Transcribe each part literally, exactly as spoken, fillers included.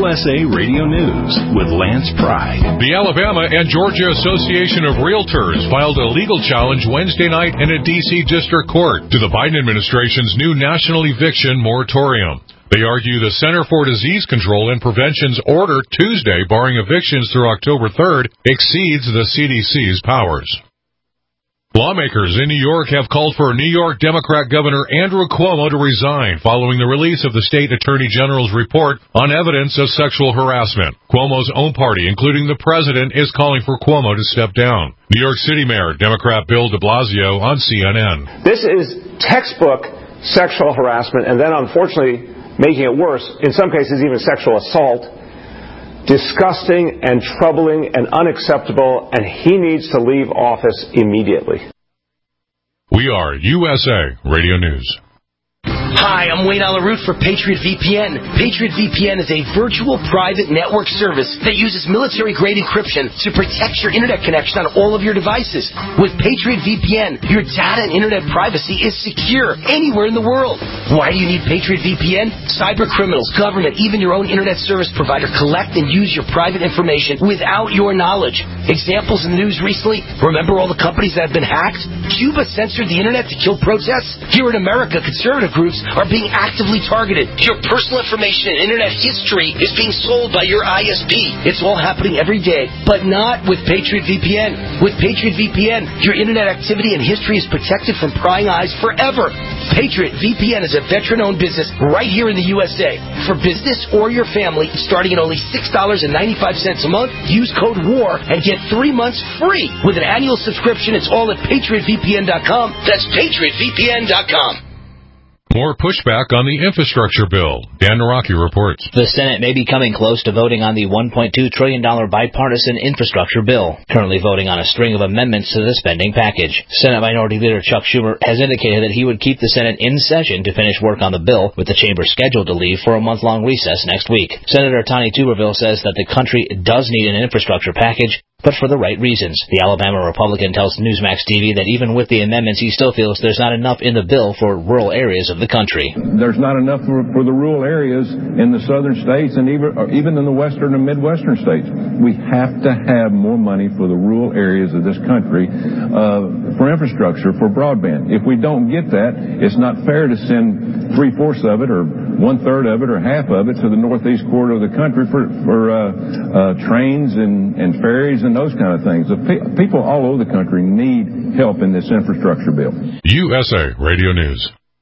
U S A Radio News with Lance Pry. The Alabama and Georgia Association of Realtors filed a legal challenge Wednesday night in a D C district court to the Biden administration's new national eviction moratorium. They argue the Center for Disease Control and Prevention's order Tuesday barring evictions through October third exceeds the C D C's powers. Lawmakers in New York have called for New York Democrat Governor Andrew Cuomo to resign following the release of the state attorney general's report on evidence of sexual harassment. Cuomo's own party, including the president, is calling for Cuomo to step down. New York City Mayor Democrat Bill de Blasio on C N N. This is textbook sexual harassment, and then unfortunately making it worse, in some cases even sexual assault. Disgusting and troubling and unacceptable, and he needs to leave office immediately. We are U S A Radio News. Hi, I'm Wayne Alaroot for Patriot V P N. Patriot V P N is a virtual private network service that uses military-grade encryption to protect your internet connection on all of your devices. With Patriot V P N, your data and internet privacy is secure anywhere in the world. Why do you need Patriot V P N? Cyber criminals, government, even your own internet service provider collect and use your private information without your knowledge. Examples in the news recently, remember all the companies that have been hacked? Cuba censored the internet to kill protests? Here in America, conservative groups are being actively targeted. Your personal information and internet history is being sold by your I S P. It's all happening every day, but not with Patriot V P N. With Patriot V P N, your internet activity and history is protected from prying eyes forever. Patriot V P N is a veteran-owned business right here in the U S A. For business or your family, starting at only six dollars and ninety-five cents a month, use code WAR and get three months free. With an annual subscription, it's all at patriot v p n dot com. That's patriot v p n dot com. More pushback on the infrastructure bill. Dan Naraki reports. The Senate may be coming close to voting on the one point two trillion dollars bipartisan infrastructure bill, currently voting on a string of amendments to the spending package. Senate Minority Leader Chuck Schumer has indicated that he would keep the Senate in session to finish work on the bill, with the chamber scheduled to leave for a month-long recess next week. Senator Tani Tuberville says that the country does need an infrastructure package, but for the right reasons. The Alabama Republican tells Newsmax T V that even with the amendments, he still feels there's not enough in the bill for rural areas of the country. There's not enough for, for the rural areas in the southern states and even, or even in the western and midwestern states. We have to have more money for the rural areas of this country uh, for infrastructure, for broadband. If we don't get that, it's not fair to send three-fourths of it or one-third of it or half of it to the northeast quarter of the country for, for uh, uh, trains and, and ferries and those kind of things. The pe- people all over the country need help in this infrastructure bill. U S A Radio News.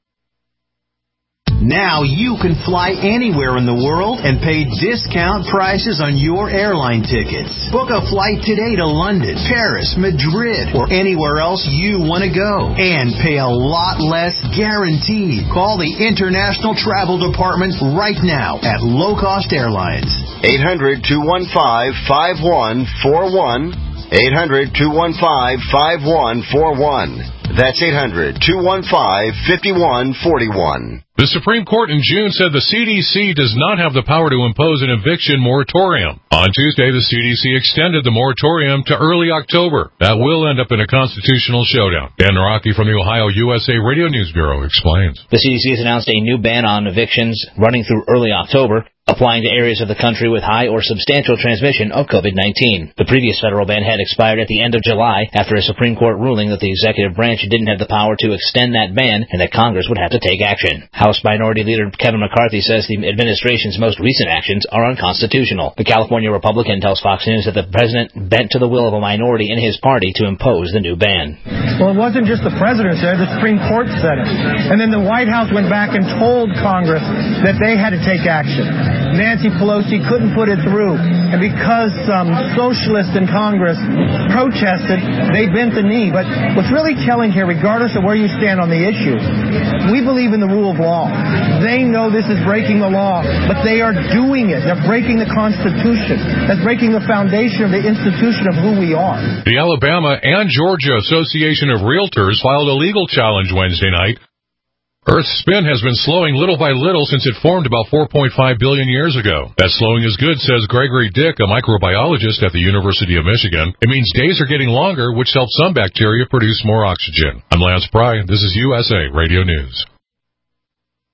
Now you can fly anywhere in the world and pay discount prices on your airline tickets. Book a flight today to London, Paris, Madrid, or anywhere else you want to go. And pay a lot less guaranteed. Call the International Travel Department right now at Low Cost Airlines. eight hundred, two one five, five one four one. eight hundred, two one five, five one four one. That's eight hundred, two one five, five one four one. The Supreme Court in June said the C D C does not have the power to impose an eviction moratorium. On Tuesday, the C D C extended the moratorium to early October. That will end up in a constitutional showdown. Dan Naraki from the Ohio U S A Radio News Bureau explains. The C D C has announced a new ban on evictions running through early October, applying to areas of the country with high or substantial transmission of COVID nineteen. The previous federal ban had expired at the end of July after a Supreme Court ruling that the executive branch didn't have the power to extend that ban and that Congress would have to take action. House Minority Leader Kevin McCarthy says the administration's most recent actions are unconstitutional. The California Republican tells Fox News that the president bent to the will of a minority in his party to impose the new ban. Well, it wasn't just the president said it, the Supreme Court said it. And then the White House went back and told Congress that they had to take action. Nancy Pelosi couldn't put it through. And because some socialists in Congress protested, they bent the knee. But what's really telling here, regardless of where you stand on the issue, we believe in the rule of law. They know this is breaking the law, but they are doing it. They're breaking the Constitution. That's breaking the foundation of the institution of who we are. The Alabama and Georgia Association of Realtors filed a legal challenge Wednesday night. Earth's spin has been slowing little by little since it formed about four point five billion years ago. That slowing is good, says Gregory Dick, a microbiologist at the University of Michigan. It means days are getting longer, which helps some bacteria produce more oxygen. I'm Lance Pry. This is U S A Radio News.